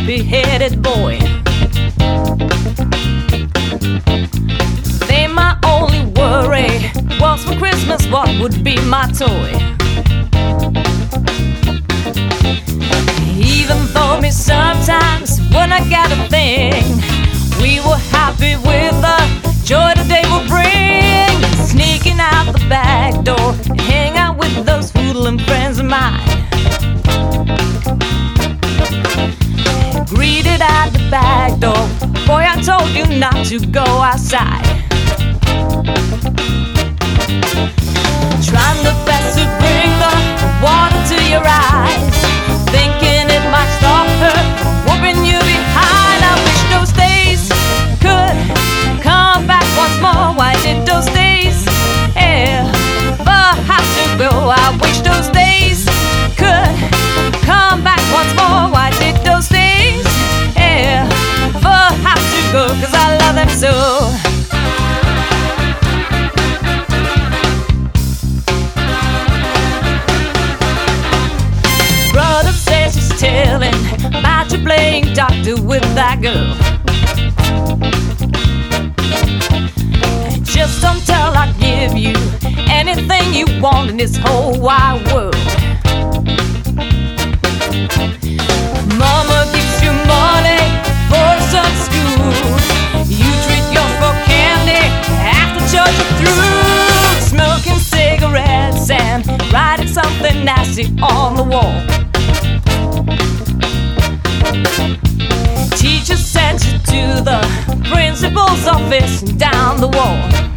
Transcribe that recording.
nappy-headed boy. They my only worry was for Christmas what would be my toy. Even though me sometimes when I got a thing, we were happy with the joy the day would bring. Sneaking out the back door and hang out with those hoodlum friends of mine. Greeted at the back door, boy, I told you not to go outside. Trying the best to bring the water to your eyes, thinking it might stop her from whooping you behind. I wish those days could come back once more. Why did those days ever have to go? I wish those days could come back once more. Why did those days ever have to go? 'Cause I love them so. Brother says he's telling about you playing doctor with that girl. Just don't tell I give you anything you want in this whole wide world. Mama gives you money for some school. You treat yours for candy after church you're through. Smoking cigarettes and writing something nasty on the wall. Teacher sent you to the principal's office and down the wall.